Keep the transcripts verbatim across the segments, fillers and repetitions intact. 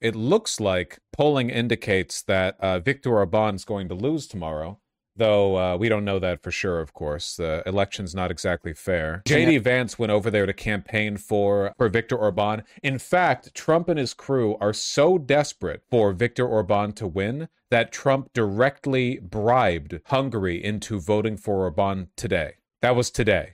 it looks like polling indicates that uh, Viktor Orban is going to lose tomorrow. Though uh, we don't know that for sure, of course. The election's not exactly fair. J D Vance went over there to campaign for, for Viktor Orban. In fact, Trump and his crew are so desperate for Viktor Orban to win that Trump directly bribed Hungary into voting for Orban today. That was today.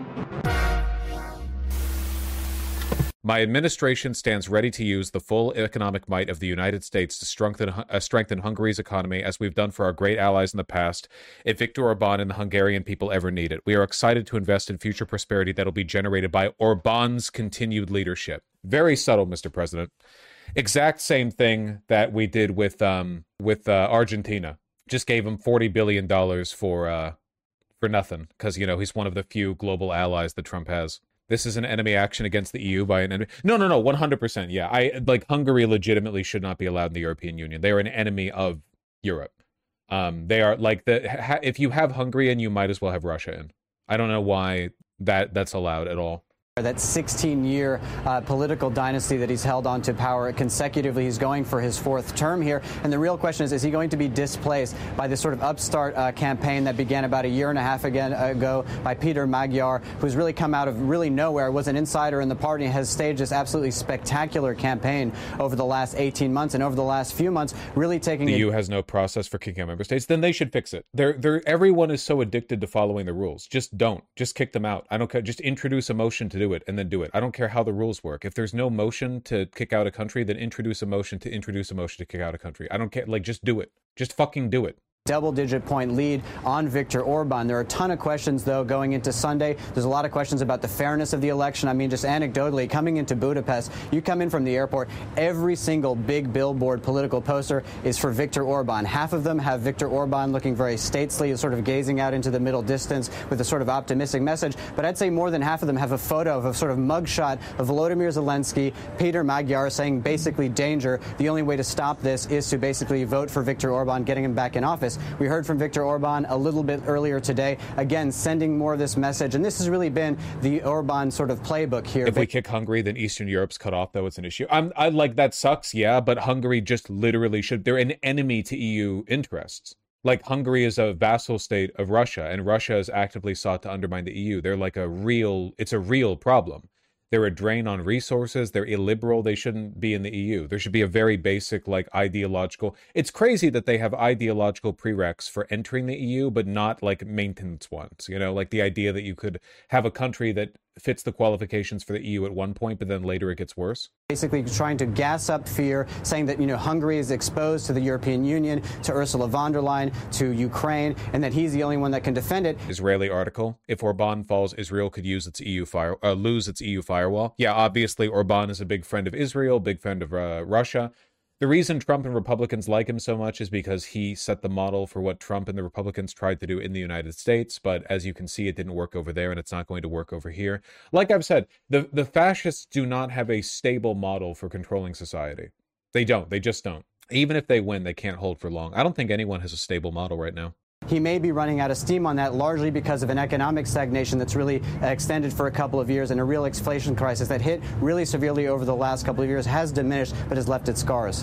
My administration stands ready to use the full economic might of the United States to strengthen, uh, strengthen Hungary's economy, as we've done for our great allies in the past, if Viktor Orban and the Hungarian people ever need it. We are excited to invest in future prosperity that will be generated by Orban's continued leadership. Very subtle, Mister President. Exact same thing that we did with um, with uh, Argentina. Just gave him forty billion dollars for, uh, for nothing, because, you know, he's one of the few global allies that Trump has. This is an enemy action against the E U by an enemy. No, no, no, one hundred percent. Yeah, I like Hungary legitimately should not be allowed in the European Union. They are an enemy of Europe. Um, they are like the ha, if you have Hungary in, you might as well have Russia in. I don't know why that that's allowed at all. That sixteen-year uh, political dynasty that he's held on to power consecutively. He's going for his fourth term here. And the real question is, is he going to be displaced by this sort of upstart uh, campaign that began about a year and a half again, ago by Peter Magyar, who's really come out of really nowhere, was an insider in the party, and has staged this absolutely spectacular campaign over the last eighteen months. And over the last few months, really taking... The E U has no process for kicking out member states. Then they should fix it. They're, they're, everyone is so addicted to following the rules. Just don't. Just kick them out. I don't care. Just introduce a motion to do it and then do it. I don't care how the rules work. If there's no motion to kick out a country, then introduce a motion to introduce a motion to kick out a country. I don't care. Like, just do it. Just fucking do it. Double-digit point lead on Viktor Orban. There are a ton of questions, though, going into Sunday. There's a lot of questions about the fairness of the election. I mean, just anecdotally, coming into Budapest, you come in from the airport, every single big billboard political poster is for Viktor Orban. Half of them have Viktor Orban looking very stately, sort of gazing out into the middle distance with a sort of optimistic message. But I'd say more than half of them have a photo of a sort of mugshot of Volodymyr Zelensky, Peter Magyar, saying basically danger. The only way to stop this is to basically vote for Viktor Orban, getting him back in office. We heard from Viktor Orban a little bit earlier today, again, sending more of this message. And this has really been the Orban sort of playbook here. If we kick Hungary, then Eastern Europe's cut off, though, it's an issue. I'm, I like, that sucks, yeah, but Hungary just literally should. They're an enemy to E U interests. Like, Hungary is a vassal state of Russia, and Russia has actively sought to undermine the E U. They're like a real, it's a real problem. They're a drain on resources. They're illiberal. They shouldn't be in the E U. There should be a very basic, like, ideological... It's crazy that they have ideological prereqs for entering the E U, but not, like, maintenance ones. You know, like the idea that you could have a country that fits the qualifications for the E U at one point, but then later it gets worse. Basically trying to gas up fear, saying that, you know, Hungary is exposed to the European Union, to Ursula von der Leyen, to Ukraine, and that he's the only one that can defend it. Israeli article. If Orban falls, Israel could use its E U fire, uh, lose its E U firewall. Yeah, obviously Orban is a big friend of Israel, big friend of uh, Russia. The reason Trump and Republicans like him so much is because he set the model for what Trump and the Republicans tried to do in the United States. But as you can see, it didn't work over there, and it's not going to work over here. Like I've said, the, the fascists do not have a stable model for controlling society. They don't. They just don't. Even if they win, they can't hold for long. I don't think anyone has a stable model right now. He may be running out of steam on that, largely because of an economic stagnation that's really extended for a couple of years, and a real inflation crisis that hit really severely over the last couple of years, has diminished, but has left its scars.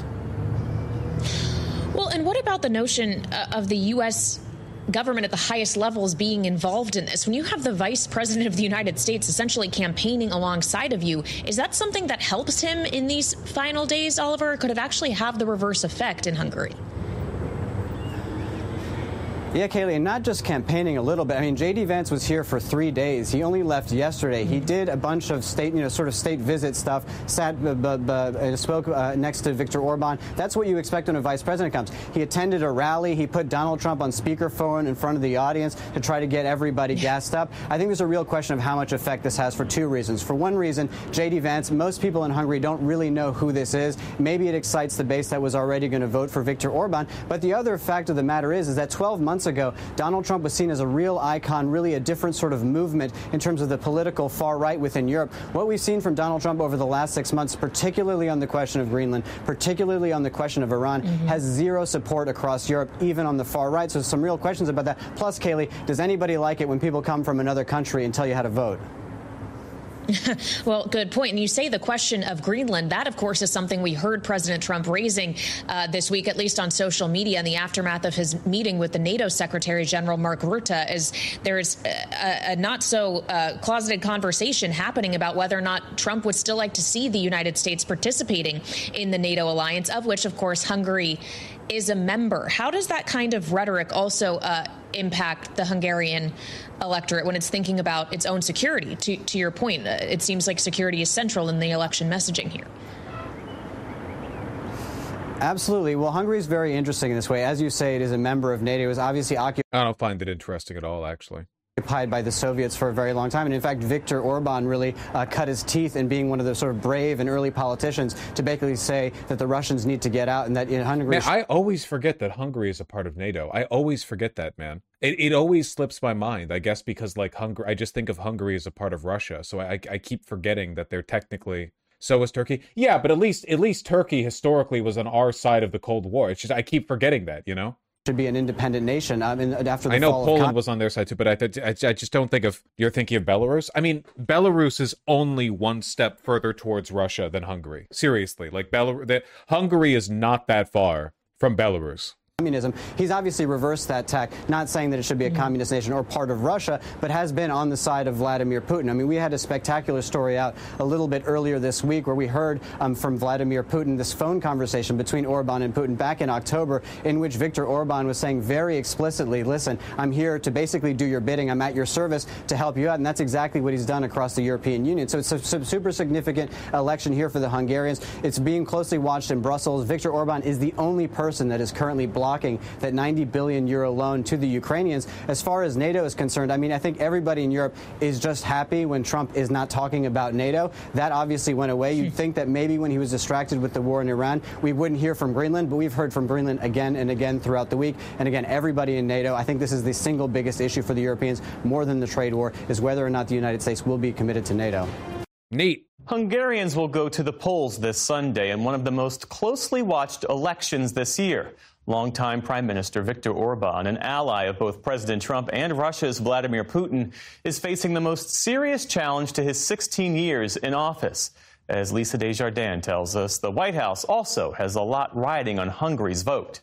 Well, and what about the notion uh, of the U S government at the highest levels being involved in this? When you have the vice president of the United States essentially campaigning alongside of you, is that something that helps him in these final days, Oliver, or could it actually have the reverse effect in Hungary? Yeah, Kaylee, and not just campaigning a little bit. I mean, J D Vance was here for three days. He only left yesterday. He did a bunch of state, you know, sort of state visit stuff, sat, b- b- b- spoke uh, next to Viktor Orban. That's what you expect when a vice president comes. He attended a rally. He put Donald Trump on speakerphone in front of the audience to try to get everybody gassed up. I think there's a real question of how much effect this has for two reasons. For one reason, J D Vance, most people in Hungary don't really know who this is. Maybe it excites the base that was already going to vote for Viktor Orban. But the other fact of the matter is, is that twelve months ago, Donald Trump was seen as a real icon, really a different sort of movement in terms of the political far right within Europe. What we've seen from Donald Trump over the last six months, particularly on the question of Greenland, particularly on the question of Iran, mm-hmm. has zero support across Europe, even on the far right. So some real questions about that. Plus, Kaylee, does anybody like it when people come from another country and tell you how to vote? Well, good point. And you say the question of Greenland. That, of course, is something we heard President Trump raising uh, this week, at least on social media, in the aftermath of his meeting with the NATO Secretary General Mark Rutte. Is there's a, a not so uh, closeted conversation happening about whether or not Trump would still like to see the United States participating in the NATO alliance, of which, of course, Hungary is a member. How does that kind of rhetoric also uh, impact the Hungarian electorate when it's thinking about its own security? To, to your point, uh, it seems like security is central in the election messaging here. Absolutely. Well, Hungary is very interesting in this way. As you say, it is a member of NATO. It was obviously occupied. I don't find it interesting at all, actually. Occupied by the Soviets for a very long time. And in fact, Viktor Orban really uh, cut his teeth in being one of the sort of brave and early politicians to basically say that the Russians need to get out and that in Hungary... Man, I always forget that Hungary is a part of NATO. I always forget that, man. It, it always slips my mind, I guess, because like Hungary, I just think of Hungary as a part of Russia. So I, I keep forgetting that they're technically... So is Turkey. Yeah, but at least at least Turkey historically was on our side of the Cold War. It's just I keep forgetting that, you know? Should be an independent nation. Um, and after the I know fall Poland of... was on their side too, but I, th- I just don't think of, you're thinking of Belarus? I mean, Belarus is only one step further towards Russia than Hungary. Seriously, like Belarus, the, Hungary is not that far from Belarus. Communism. He's obviously reversed that tack, not saying that it should be a mm-hmm. communist nation or part of Russia, but has been on the side of Vladimir Putin. I mean, we had a spectacular story out a little bit earlier this week where we heard um, from Vladimir Putin this phone conversation between Orban and Putin back in October, in which Viktor Orban was saying very explicitly, listen, I'm here to basically do your bidding. I'm at your service to help you out. And that's exactly what he's done across the European Union. So it's a super significant election here for the Hungarians. It's being closely watched in Brussels. Viktor Orban is the only person that is currently blocking blocking that ninety billion euro loan to the Ukrainians. As far as NATO is concerned, I mean, I think everybody in Europe is just happy when Trump is not talking about NATO. That obviously went away. You'd think that maybe when he was distracted with the war in Iran, we wouldn't hear from Greenland, but we've heard from Greenland again and again throughout the week. And again, everybody in NATO, I think this is the single biggest issue for the Europeans, more than the trade war, is whether or not the United States will be committed to NATO. Neat. Hungarians will go to the polls this Sunday in one of the most closely watched elections this year. Longtime Prime Minister Viktor Orban, an ally of both President Trump and Russia's Vladimir Putin, is facing the most serious challenge to his sixteen years in office. As Lisa Desjardins tells us, the White House also has a lot riding on Hungary's vote.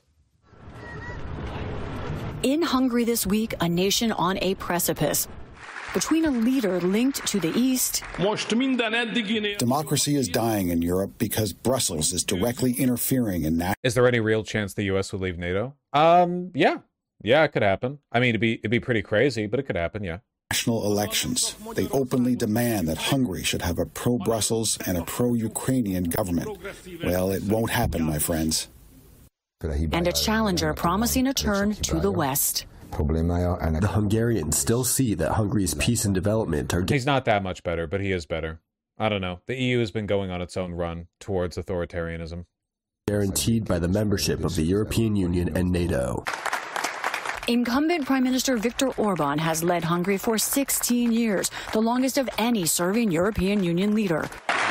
In Hungary this week, a nation on a precipice. Between a leader linked to the East. Democracy is dying in Europe because Brussels is directly interfering in that. Is there any real chance the U S would leave NATO? Um, yeah. Yeah, it could happen. I mean, it'd be, it'd be pretty crazy, but it could happen, yeah. National elections. They openly demand that Hungary should have a pro-Brussels and a pro-Ukrainian government. Well, it won't happen, my friends. And a challenger promising a turn to the West. The Hungarians still see that Hungary's peace and development are... He's not that much better, but he is better. I don't know. The E U has been going on its own run towards authoritarianism. Guaranteed by the membership of the European Union and NATO. Incumbent Prime Minister Viktor Orban has led Hungary for sixteen years, the longest of any serving European Union leader.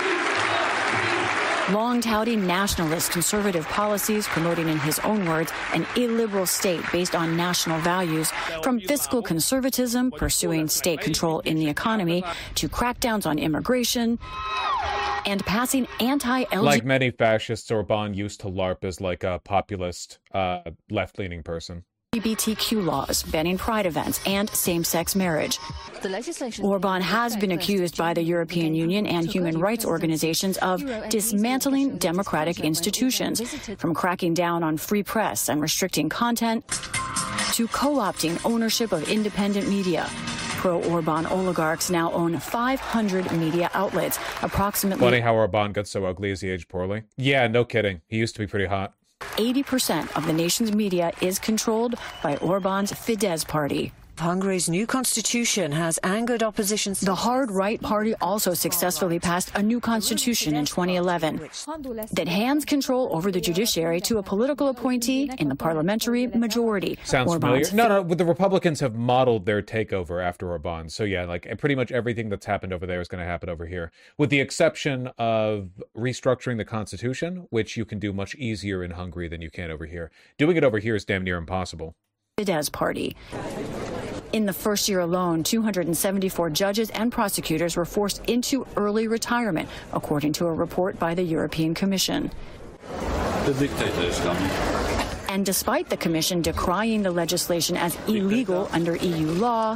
Long touting nationalist conservative policies, promoting, in his own words, an illiberal state based on national values, from fiscal conservatism, pursuing state control in the economy, to crackdowns on immigration, and passing anti-L G B T... Like many fascists, Orban used to LARP as like a populist, uh, left-leaning person. L G B T Q laws, banning pride events, and same-sex marriage. Orban has been accused by the European Union and human rights organizations of dismantling democratic institutions, from cracking down on free press and restricting content, to co-opting ownership of independent media. Pro-Orban oligarchs now own five hundred media outlets, approximately... Funny how Orban got so ugly as he aged poorly. Yeah, no kidding. He used to be pretty hot. eighty percent of the nation's media is controlled by Orban's Fidesz party. Hungary's new constitution has angered opposition. The hard right party also successfully passed a new constitution in twenty eleven that hands control over the judiciary to a political appointee in the parliamentary majority. Sounds Orban's familiar. No, no, the Republicans have modeled their takeover after Orban. So yeah, like pretty much everything that's happened over there is going to happen over here, with the exception of restructuring the constitution, which you can do much easier in Hungary than you can over here. Doing it over here is damn near impossible. Fidesz party. In the first year alone, two hundred seventy-four judges and prosecutors were forced into early retirement, according to a report by the European Commission. The dictator is coming. And despite the Commission decrying the legislation as illegal under E U law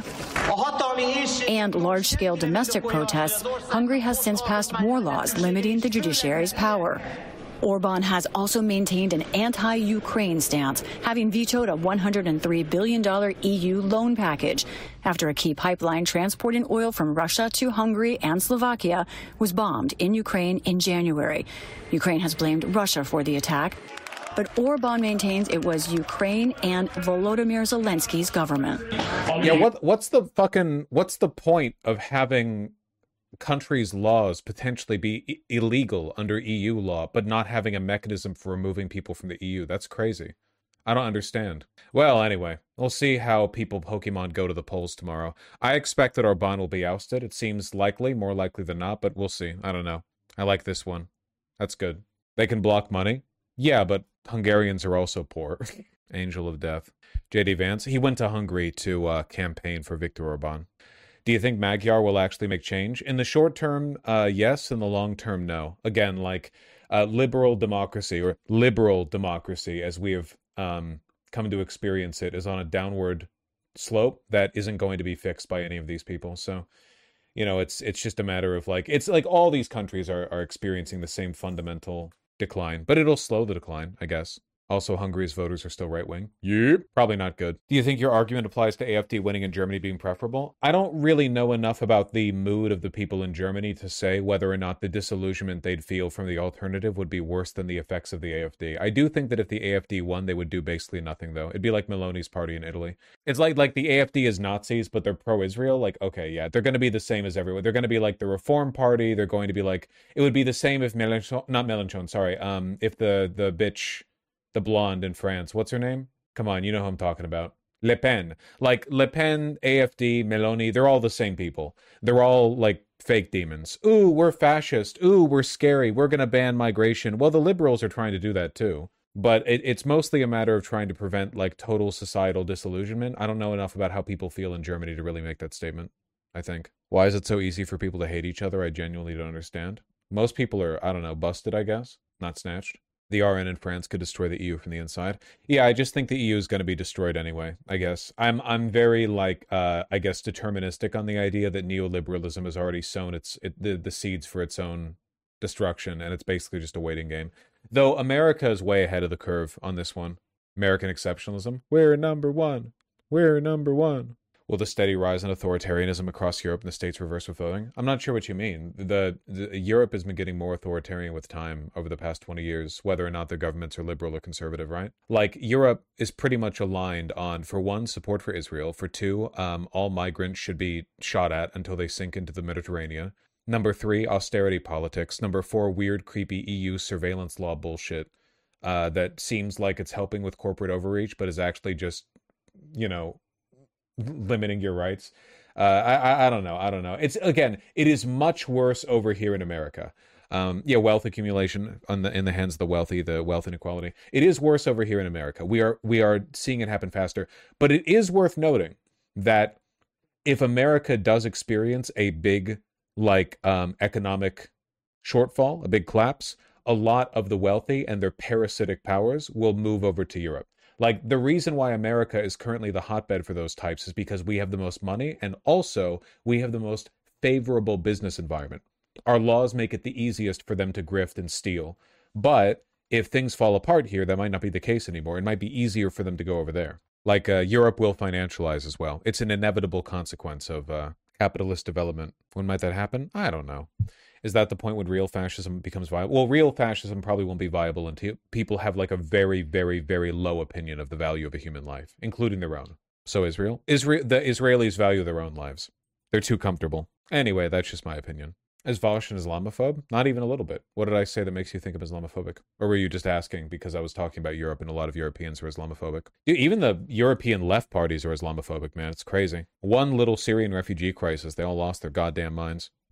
and large-scale domestic protests, Hungary has since passed more laws limiting the judiciary's power. Orban has also maintained an anti-Ukraine stance, having vetoed a one hundred three billion dollars E U loan package after a key pipeline transporting oil from Russia to Hungary and Slovakia was bombed in Ukraine in January. Ukraine has blamed Russia for the attack, but Orban maintains it was Ukraine and Volodymyr Zelensky's government. Yeah, what what's the fucking what's the point of having countries' laws potentially be I- illegal under E U law, but not having a mechanism for removing people from the E U? That's crazy. I don't understand. Well, anyway, we'll see how people Pokemon go to the polls tomorrow. I expect that Orban will be ousted. It seems likely, more likely than not, but we'll see. I don't know. I like this one. That's good. They can block money. Yeah, but Hungarians are also poor. Angel of death. J D Vance, he went to Hungary to uh, campaign for Viktor Orban. Do you think Magyar will actually make change? In the short term, uh, yes. In the long term, no. Again, like uh, liberal democracy, or liberal democracy, as we have um, come to experience it, is on a downward slope that isn't going to be fixed by any of these people. So, you know, it's it's just a matter of like, it's like all these countries are, are experiencing the same fundamental decline, but it'll slow the decline, I guess. Also, Hungary's voters are still right-wing. Yep. Probably not good. Do you think your argument applies to A F D winning in Germany being preferable? I don't really know enough about the mood of the people in Germany to say whether or not the disillusionment they'd feel from the alternative would be worse than the effects of the A F D. I do think that if the A F D won, they would do basically nothing, though. It'd be like Meloni's party in Italy. It's like like the A F D is Nazis, but they're pro-Israel. Like, okay, yeah, they're going to be the same as everyone. They're going to be like the Reform Party. They're going to be like, it would be the same if Mélenchon, not Mélenchon, sorry, um, if the the bitch... the blonde in France. What's her name? Come on, you know who I'm talking about. Le Pen. Like, Le Pen, A F D, Meloni, they're all the same people. They're all, like, fake demons. Ooh, we're fascist. Ooh, we're scary. We're going to ban migration. Well, the liberals are trying to do that, too. But it, it's mostly a matter of trying to prevent, like, total societal disillusionment. I don't know enough about how people feel in Germany to really make that statement, I think. Why is it so easy for people to hate each other? I genuinely don't understand. Most people are, I don't know, busted, I guess. Not snatched. The R N in France could destroy the E U from the inside. Yeah, I just think the E U is going to be destroyed anyway, I guess. I'm I'm very, like, uh, I guess, deterministic on the idea that neoliberalism has already sown its it, the, the seeds for its own destruction, and it's basically just a waiting game. Though America is way ahead of the curve on this one. American exceptionalism. We're number one. We're number one. Will the steady rise in authoritarianism across Europe and the states reverse with voting? I'm not sure what you mean. The, the Europe has been getting more authoritarian with time over the past twenty years, whether or not their governments are liberal or conservative, right? Like, Europe is pretty much aligned on, for one, support for Israel. For two, um, all migrants should be shot at until they sink into the Mediterranean. Number three, austerity politics. Number four, weird, creepy E U surveillance law bullshit uh, that seems like it's helping with corporate overreach, but is actually just, you know, limiting your rights. Uh, I, I I don't know. I don't know. It's, again, it is much worse over here in America. Um, yeah, wealth accumulation on the in the hands of the wealthy, the wealth inequality. It is worse over here in America. We are we are seeing it happen faster. But it is worth noting that if America does experience a big, like, um, economic shortfall, a big collapse, a lot of the wealthy and their parasitic powers will move over to Europe. Like, the reason why America is currently the hotbed for those types is because we have the most money, and also we have the most favorable business environment. Our laws make it the easiest for them to grift and steal. But if things fall apart here, that might not be the case anymore. It might be easier for them to go over there. Like, uh, Europe will financialize as well. It's an inevitable consequence of uh, capitalist development. When might that happen? I don't know. Is that the point when real fascism becomes viable? Well, real fascism probably won't be viable until people have, like, a very, very, very low opinion of the value of a human life, including their own. So Israel? Israel, the Israelis value their own lives. They're too comfortable. Anyway, that's just my opinion. Is Vosh an Islamophobe? Not even a little bit. What did I say that makes you think I'm Islamophobic? Or were you just asking because I was talking about Europe and a lot of Europeans are Islamophobic? Dude, even the European left parties are Islamophobic, man. It's crazy. One little Syrian refugee crisis, they all lost their goddamn minds.